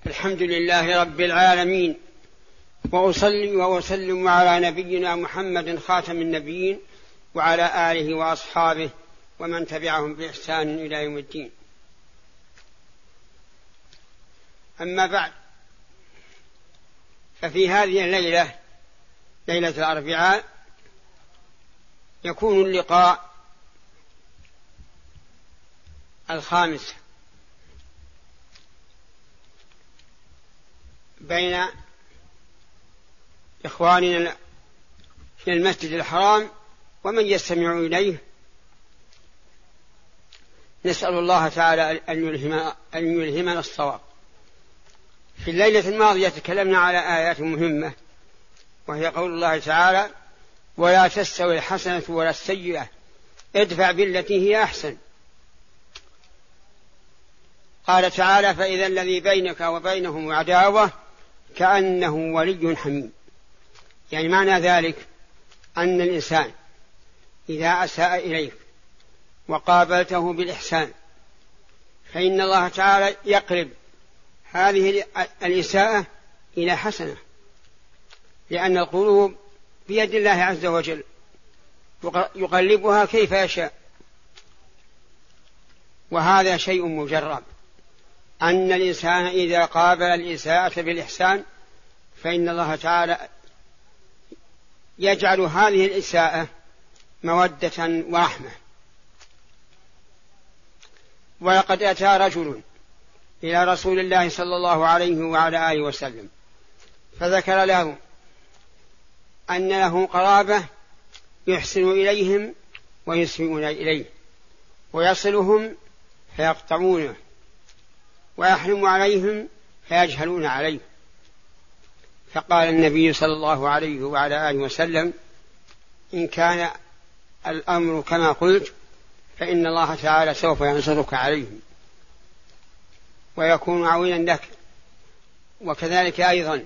الحمد لله رب العالمين، وأصلي وأسلم على نبينا محمد خاتم النبيين وعلى آله وأصحابه ومن تبعهم بإحسان إلى يوم الدين. أما بعد، ففي هذه الليلة، ليلة الأربعاء، يكون اللقاء الخامس بين إخواننا في المسجد الحرام ومن يستمع إليه. نسأل الله تعالى أن يلهمنا الصواب. في الليلة الماضية تكلمنا على آيات مهمة، وهي قول الله تعالى: ولا تستوي الحسنة ولا السيئة ادفع بالتي هي أحسن. قال تعالى: فإذا الذي بينك وبينهم عداوة كأنه ولي حميم. يعني معنى ذلك أن الإنسان إذا أساء إليك وقابلته بالإحسان فإن الله تعالى يقلب هذه الإساءة إلى حسنة، لأن القلوب بيد الله عز وجل يقلبها كيف يشاء. وهذا شيء مجرب، أن الإنسان إذا قابل الإساءة بالإحسان فإن الله تعالى يجعل هذه الإساءة مودة ورحمة. ولقد أتى رجل إلى رسول الله صلى الله عليه وعلى آله وسلم فذكر له أن له قرابة يحسن إليهم ويسيئون إليه، ويصلهم فيقطعونه، ويحرم عليهم فيجهلون عليه. فقال النبي صلى الله عليه وعلى آله وسلم: إن كان الأمر كما قلت فإن الله تعالى سوف ينصرك عليهم ويكون عونا لك. وكذلك أيضا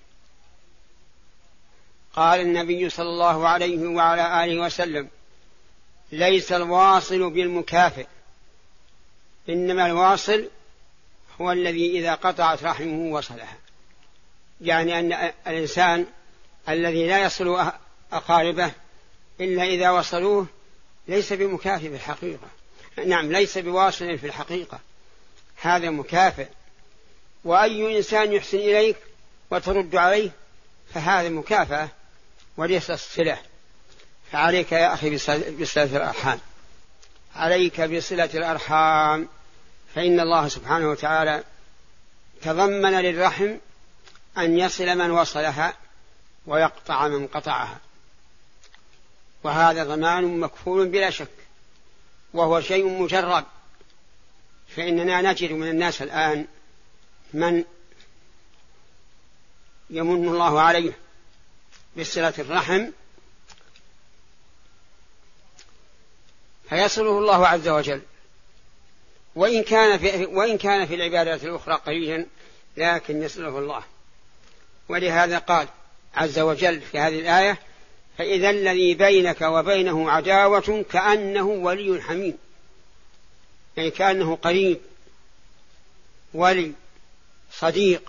قال النبي صلى الله عليه وعلى آله وسلم: ليس الواصل بالمكافئ، إنما الواصل هو الذي إذا قطعت رحمه وصلها. يعني أن الإنسان الذي لا يصل أقاربه إلا إذا وصلوه ليس بمكافئ في الحقيقة. نعم، ليس بواصل في الحقيقة، هذا مكافئ. وأي إنسان يحسن إليك وترد عليه فهذا مكافأة وليس الصلة. فعليك يا أخي بصلة الأرحام، عليك بصلة الأرحام، فإن الله سبحانه وتعالى تضمن للرحم أن يصل من وصلها ويقطع من قطعها، وهذا ضمان مكفول بلا شك، وهو شيء مجرب. فإننا نجد من الناس الآن من يمن الله عليه بصلة الرحم فيصله الله عز وجل، وإن كان في العبادات الأخرى قليلا لكن يصله الله. ولهذا قال عز وجل في هذه الآية: فإذا الذي بينك وبينه عداوة كأنه ولي حميم، يعني كأنه قريب، ولي، صديق.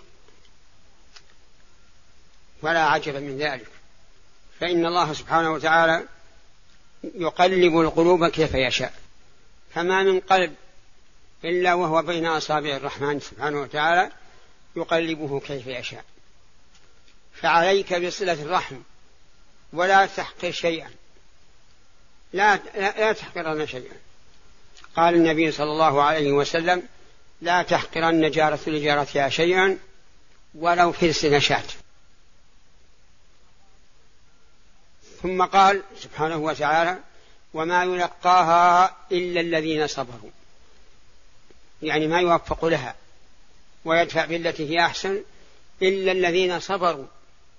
ولا عجب من ذلك، فإن الله سبحانه وتعالى يقلب القلوب كيف يشاء، فما من قلب إلا وهو بين أصابع الرحمن سبحانه وتعالى يقلبه كيف يشاء. فعليك بصلة الرحم، ولا تحقر شيئا، لا تحقرن شيئا. قال النبي صلى الله عليه وسلم: لا تحقرن جارة لجارتها شيئا ولو فرس نشاة. ثم قال سبحانه وتعالى: وما يلقاها إلا الذين صبروا، يعني ما يوفق لها ويدفع بالتي هي أحسن إلا الذين صبروا.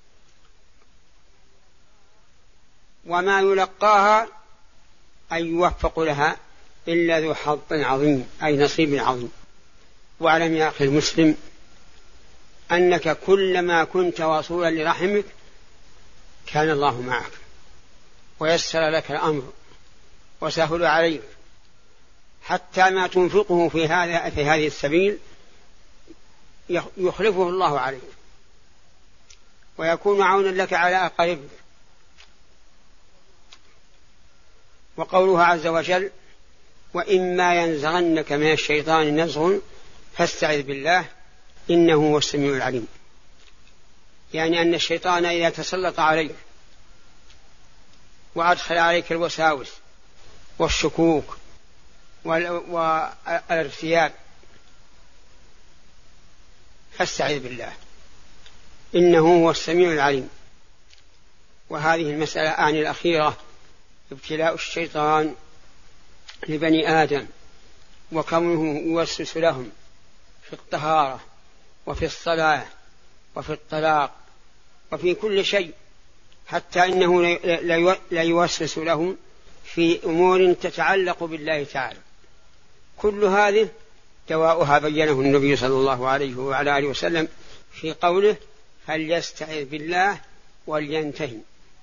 وما يلقاها أي يوفق لها إلا ذو حظ عظيم، أي نصيب عظيم. واعلم يا أخي المسلم أنك كلما كنت وصولا لرحمك كان الله معك ويسر لك الأمر وسهل عليك، حتى ما تنفقه في هذه السبيل يخلفه الله عليك ويكون عونا لك على أقاربك. وقوله عز وجل: وإما ينزغنك من الشيطان نزغ فاستعذ بالله إنه هو السميع العليم. يعني أن الشيطان إذا تسلط عليك وأدخل عليك الوساوس والشكوك والارتياب فاستعذ بالله إنه هو السميع العليم. وهذه المسألة الأخيرة ابتلاء الشيطان لبني آدم وكونه يوسوس لهم في الطهارة وفي الصلاة وفي الطلاق وفي كل شيء، حتى إنه لا يوسوس لهم في أمور تتعلق بالله تعالى. كل هذه دواؤها بينه النبي صلى الله عليه وعلى آله وسلم في قوله: فليستعذ بالله ولينتهي.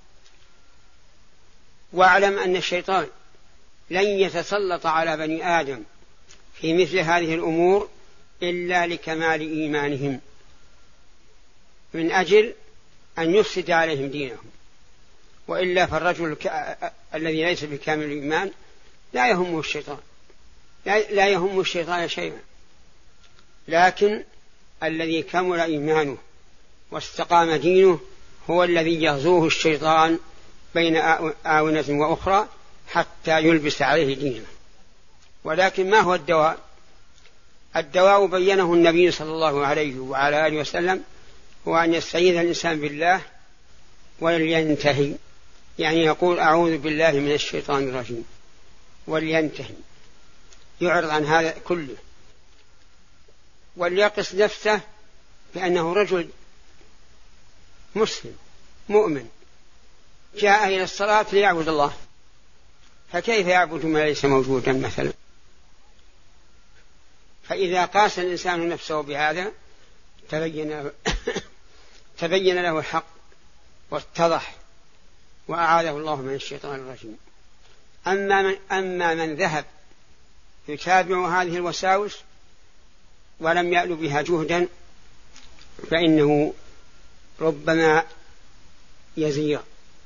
واعلم أن الشيطان لن يتسلط على بني آدم في مثل هذه الأمور إلا لكمال إيمانهم، من أجل أن يفسد عليهم دينهم. وإلا فالرجل الذي ليس بكامل الإيمان لا يهمه الشيطان، لا يهم الشيطان شيئا. لكن الذي كمل إيمانه واستقام دينه هو الذي يغزوه الشيطان بين آونة وأخرى حتى يلبس عليه دينه. ولكن ما هو الدواء؟ الدواء بينه النبي صلى الله عليه وعلى آله وسلم هو أن يستعيذ الإنسان بالله ولينتهي، يعني يقول: أعوذ بالله من الشيطان الرجيم، ولينتهي، يعرض عن هذا كله، وليقص نفسه بأنه رجل مسلم مؤمن جاء إلى الصلاة ليعبد الله، فكيف يعبد ما ليس موجودا مثلا؟ فإذا قاس الإنسان نفسه بهذا تبين له الحق واتضح وأعاذه الله من الشيطان الرجيم. أما من ذهب يتابع هذه الوساوس ولم يأل بها جهدا فإنه ربما يزيغ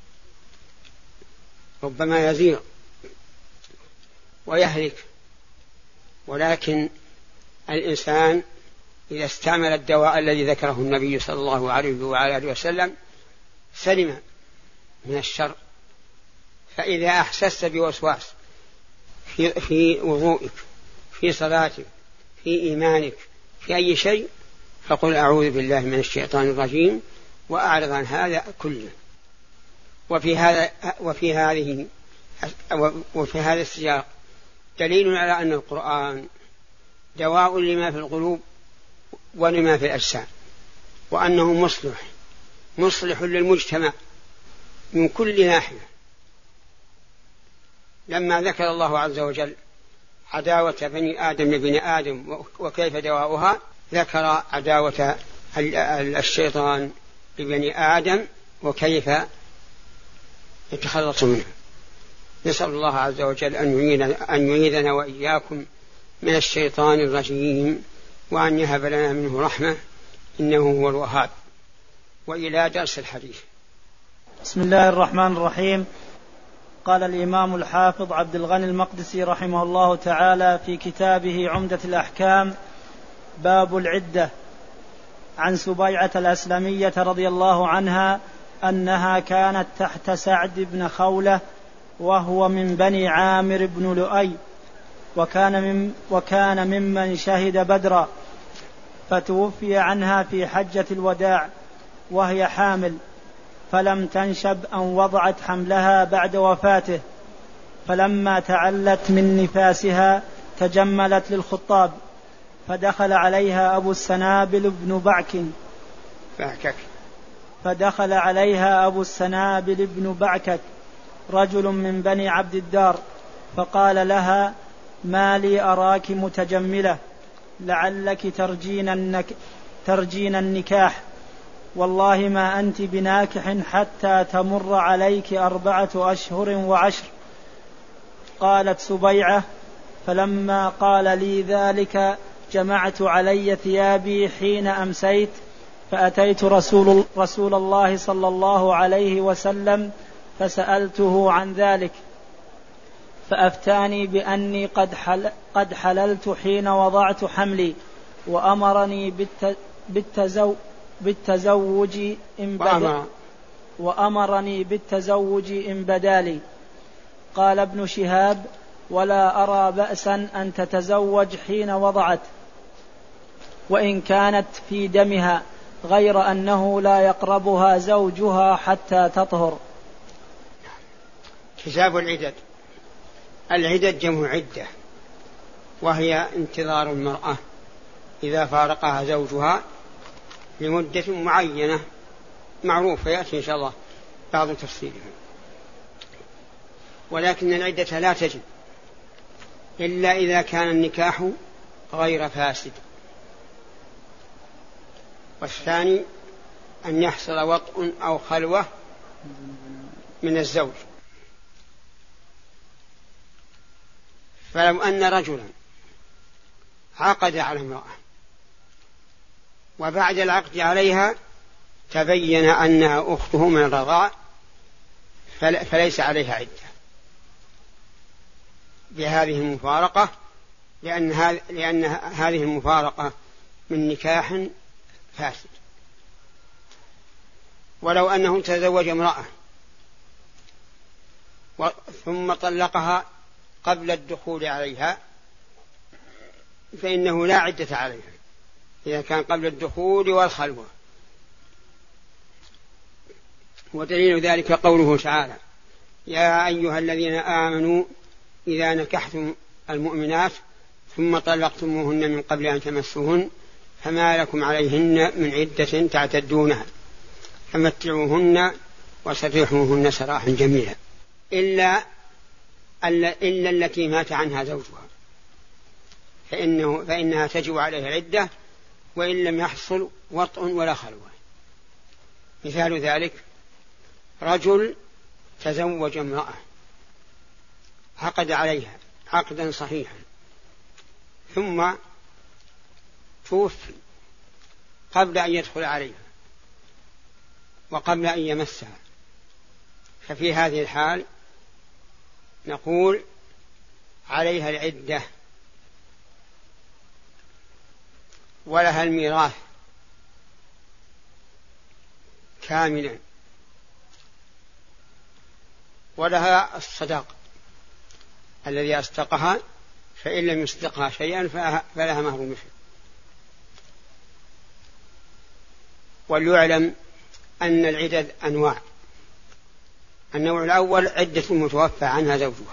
ويهلك. ولكن الإنسان إذا استعمل الدواء الذي ذكره النبي صلى الله عليه وعلى آله وسلم سلم من الشر. فإذا أحسست بوسواس في وضوئك، في صلاتك، في إيمانك، في أي شيء، فقل: أعوذ بالله من الشيطان الرجيم، وأعرض عن هذا كله. وفي هذا السياق دليل على أن القرآن دواء لما في القلوب ولما في الأجسام، وأنه مصلح للمجتمع من كل ناحية. لما ذكر الله عز وجل عداوة بني آدم لبني آدم وكيف دواؤها، ذكر عداوة الشيطان لبني آدم وكيف يتخلص منه. نسأل الله عز وجل أن يعيذنا وإياكم من الشيطان الرجيم، وأن يهب لنا منه رحمة، إنه هو الوهاب. وإلى درس الحديث. بسم الله الرحمن الرحيم. قال الإمام الحافظ عبد الغني المقدسي رحمه الله تعالى في كتابه عمدة الأحكام: باب العدة. عن سبيعة الأسلمية رضي الله عنها أنها كانت تحت سعد بن خولة وهو من بني عامر بن لؤي، وكان ممن شهد بدرا، فتوفي عنها في حجة الوداع وهي حامل، فلم تنشب أن وضعت حملها بعد وفاته، فلما تعلت من نفاسها تجملت للخطاب، فدخل عليها أبو السنابل بن بعكك رجل من بني عبد الدار، فقال لها: ما لي أراك متجملة، لعلك ترجين النكاح، والله ما أنت بناكح حتى تمر عليك 4 أشهر و10. قالت سبيعة: فلما قال لي ذلك جمعت علي ثيابي حين أمسيت فأتيت رسول الله صلى الله عليه وسلم فسألته عن ذلك فأفتاني بأني قد حللت حين وضعت حملي وأمرني بالتزوج إن بدالي. قال ابن شهاب: ولا أرى بأسا أن تتزوج حين وضعت وإن كانت في دمها، غير أنه لا يقربها زوجها حتى تطهر. كتاب العدد جمع عدة، وهي انتظار المرأة إذا فارقها زوجها لمدة معينة معروفة يأتي إن شاء الله بعض تفصيلها. ولكن العدة لا تجب إلا إذا كان النكاح غير فاسد. والثاني أن يحصل وطء أو خلوة من الزوج. فلو أن رجلا عقد على امرأة وبعد العقد عليها تبين أنها أخته من الرضاع فليس عليها عدة بهذه المفارقة، لأن هذه المفارقة من نكاح فاسد. ولو أنه تزوج امرأة ثم طلقها قبل الدخول عليها فإنه لا عدة عليها إذا كان قبل الدخول والخلوة. ودليل ذلك قوله تعالى: يا أيها الذين آمنوا إذا نكحتم المؤمنات ثم طلقتموهن من قبل أن تمسوهن فما لكم عليهن من عدة تعتدونها فمتعوهن وسرحوهن سراحا جميلا إلا التي مات عنها زوجها فإنها تجب عليها العدة وإن لم يحصل وطء ولا خلوة. مثال ذلك: رجل تزوج امرأة عقد عليها عقدا صحيحا ثم توفي قبل أن يدخل عليها وقبل أن يمسها، ففي هذه الحال نقول عليها العدة ولها الميراث كاملا ولها الصداق الذي أصدقها، فإن لم يصدقها شيئا فلها مهر مثل. وليعلم أن العدد أنواع: النوع الأول عدة المتوفى عنها زوجها،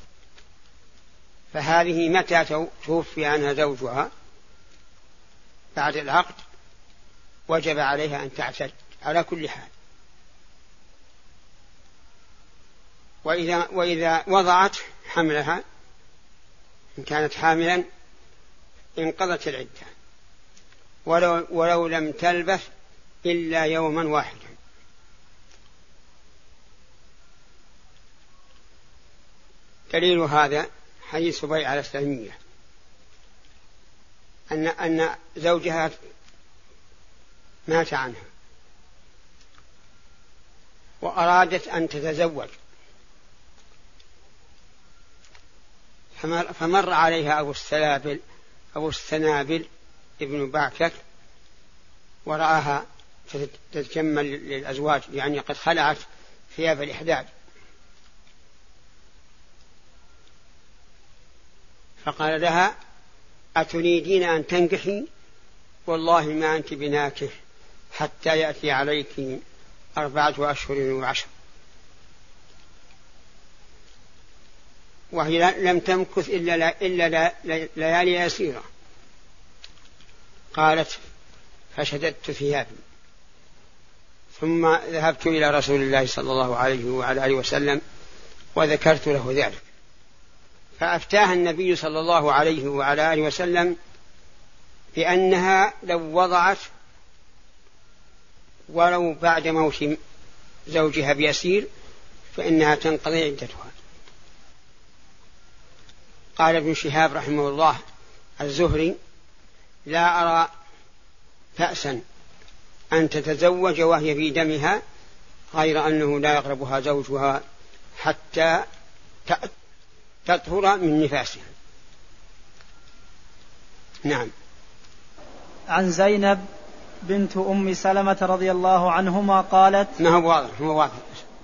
فهذه متى توفي عنها زوجها بعد العقد وجب عليها أن تعتد على كل حال. وإذا وضعت حملها إن كانت حاملا انقضت العدة ولو لم تلبث إلا يوما واحدا. دليل هذا حديث سبيعة الأسلمية أن زوجها مات عنها وأرادت أن تتزوج فمر عليها أبو السنابل ابن بعكك ورآها تتجمل للأزواج، يعني قد خلعت ثياب الإحداد، فقال لها: أتريدين أن تنكحي؟ والله ما أنت بناكح حتى يأتي عليك 4 أشهر و10. وهي لم تمكث إلا ليالي يسيرة. قالت: فشددت ثيابي ثم ذهبت إلى رسول الله صلى الله عليه وعلى آله وسلم وذكرت له ذلك، فأفتاها النبي صلى الله عليه وعلى آله وسلم بأنها لو وضعت ولو بعد موت زوجها بيسير فإنها تنقضي عدتها. قال ابن شهاب رحمه الله الزهري: لا أرى بأسا أن تتزوج وهي في دمها، غير أنه لا يقربها زوجها حتى تطهر من نفاسها. نعم. عن زينب بنت أم سلمة رضي الله عنهما قالت، ما هو واضح.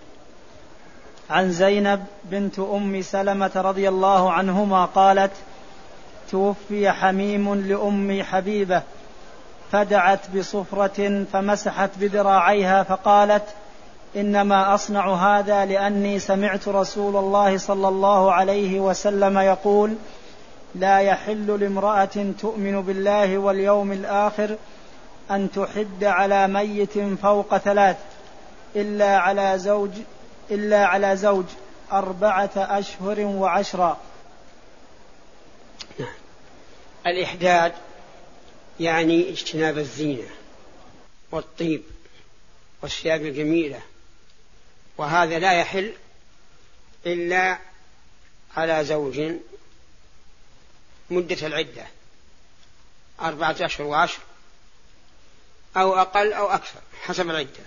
عن زينب بنت أم سلمة رضي الله عنهما قالت: توفي حميم لأم حبيبة، فدعت بصفرة فمسحت بذراعيها فقالت: إنما أصنع هذا لأني سمعت رسول الله صلى الله عليه وسلم يقول: لا يحل لامرأة تؤمن بالله واليوم الآخر أن تحد على ميت فوق 3 إلا على زوج 4 أشهر و10. الإحداد يعني اجتناب الزينة والطيب والثياب الجميلة، وهذا لا يحل إلا على زوج مدة العدة 4 أشهر و10 أو أقل أو أكثر حسب العدة.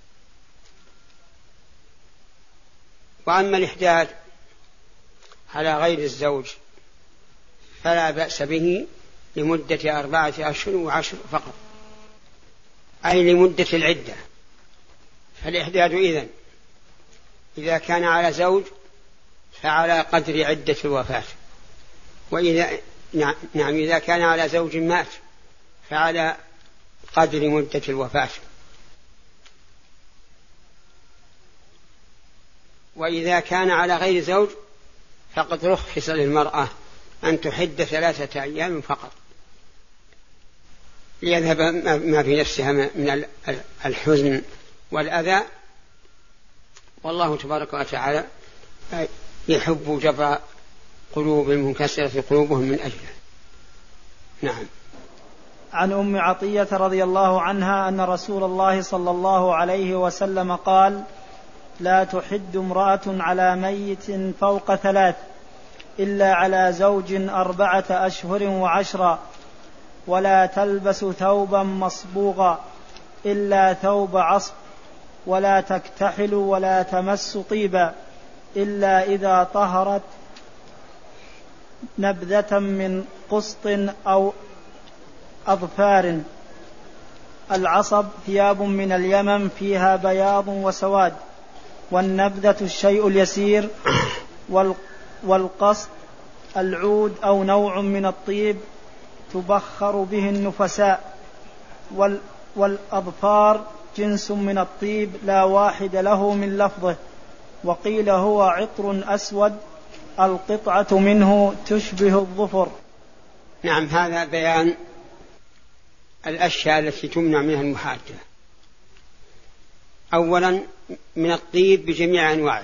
وأما الإحداد على غير الزوج فلا بأس به لمدة 4 أشهر و10 فقط، أي لمدة العدة. فالإحداد إذا كان على زوج فعلى قدر عدة الوفاة، إذا كان على زوج مات فعلى قدر مدة الوفاة. وإذا كان على غير زوج فقد رخص للمرأة أن تحد 3 أيام فقط ليذهب ما في نفسها من الحزن والأذى، والله تبارك وتعالى يحب جبر قلوب المنكسرة قلوبهم من أجله. نعم. عن أم عطية رضي الله عنها أن رسول الله صلى الله عليه وسلم قال: لا تحد امرأة على ميت فوق 3 إلا على زوج 4 أشهر و10، ولا تلبس ثوبا مصبوغا إلا ثوب عصب، ولا تكتحل ولا تمس طيبا إلا إذا طهرت نبذة من قسط أو أظفار. العصب ثياب من اليمن فيها بياض وسواد، والنبذة الشيء اليسير، والقسط العود أو نوع من الطيب تبخر به النفساء، والأظفار جنس من الطيب لا واحد له من لفظه، وقيل هو عطر أسود القطعة منه تشبه الظفر. نعم. هذا بيان الأشياء التي تمنع منها المحادة. أولا من الطيب بجميع أنواعه،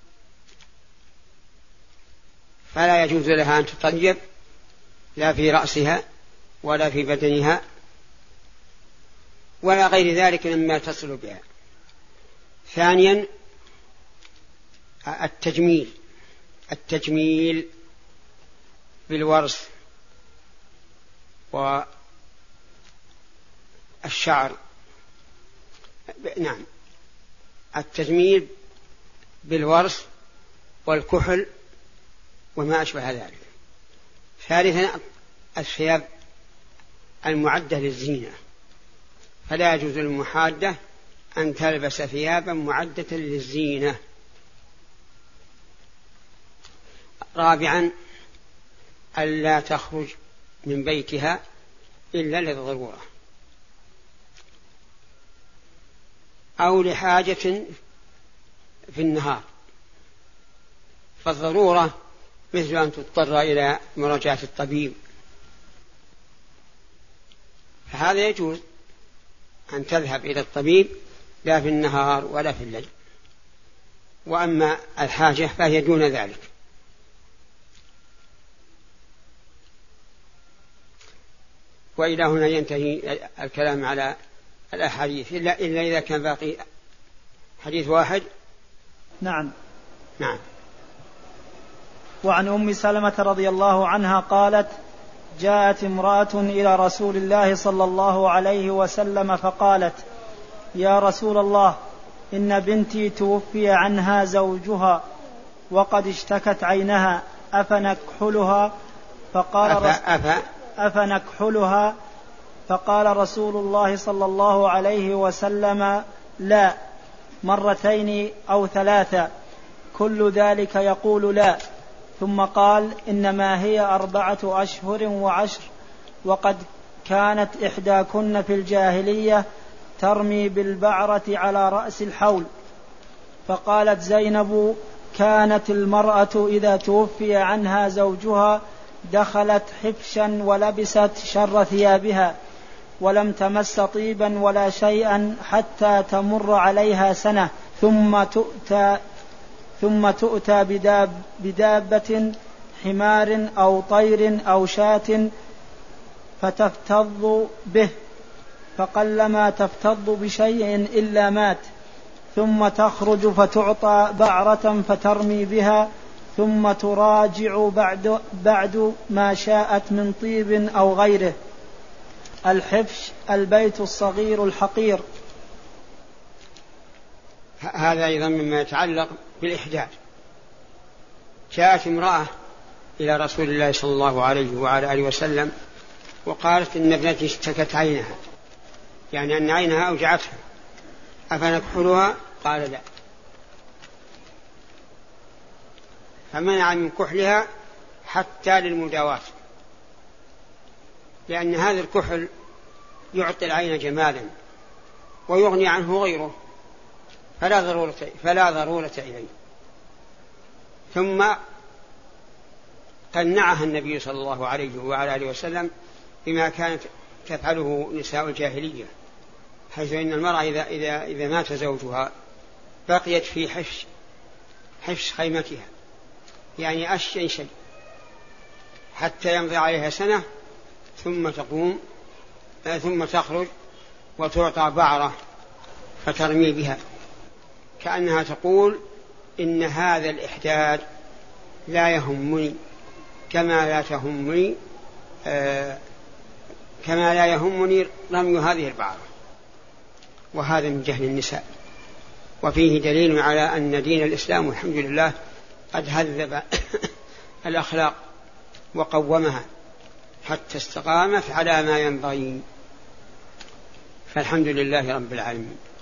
فلا يجوز لها أن تطيب لا في رأسها ولا في بدنها ولا غير ذلك مما تصل بها. ثانيا التجميل بالورس والشعر. نعم، التجميل بالورس والكحل وما أشبه ذلك. ثالثا الثياب المعدة للزينة، فلا يجوز للمحادة أن تلبس ثيابا معدة للزينة. رابعا ألا تخرج من بيتها إلا للضرورة أو لحاجة في النهار، فالضرورة مثل أن تضطر إلى مراجعة الطبيب، فهذا يجوز أن تذهب إلى الطبيب لا في النهار ولا في الليل. وأما الحاجة فهي دون ذلك. وإلى هنا ينتهي الكلام على الأحاديث إلا إذا كان باقي حديث واحد. نعم. نعم. وعن أم سلمة رضي الله عنها قالت: جاءت امرأة إلى رسول الله صلى الله عليه وسلم فقالت: يا رسول الله، إن بنتي توفي عنها زوجها وقد اشتكت عينها، أفنكحلها؟ فقال رسول الله صلى الله عليه وسلم: لا، مرتين أو ثلاثة، كل ذلك يقول لا. ثم قال: إنما هي 4 أشهر و10، وقد كانت إحداكن في الجاهلية ترمي بالبعرة على رأس الحول. فقالت زينب: كانت المرأة إذا توفي عنها زوجها دخلت حفشا ولبست شر ثيابها، ولم تمس طيبا ولا شيئا حتى تمر عليها سنة، ثم تؤتى بدابة، حمار أو طير أو شاة، فتفتض به، فقلما تفتض بشيء إلا مات، ثم تخرج فتعطى بعرة فترمي بها، ثم تراجع بعد ما شاءت من طيب أو غيره. الحفش البيت الصغير الحقير. هذا أيضا مما يتعلق بالإحداث. جاءت امرأة إلى رسول الله صلى الله عليه وعلى آله وسلم وقالت: إن ابنتي اشتكت عينها، يعني أن عينها أوجعتها، أفنكحلها؟ قال: لا. فمنع من كحلها حتى للمداواة، لأن هذا الكحل يعطي العين جمالا ويغني عنه غيره، فلا ضرورة إليه. ثم قنعها النبي صلى الله عليه وعلى آله وسلم بما كانت تفعله نساء الجاهلية، حيث إن المرأة إذا مات زوجها بقيت في حفش خيمتها، يعني أشيء شيء، حتى يمضي عليها سنة، ثم تخرج وتعطى بعرة فترمي بها، كأنها تقول: إن هذا الإحداد لا يهمني كما لا يهمني رمي هذه البعرة. وهذا من جهل النساء، وفيه دليل على أن دين الإسلام والحمد لله قد هذب الأخلاق وقومها حتى استقامت على ما ينبغي، فالحمد لله رب العالمين.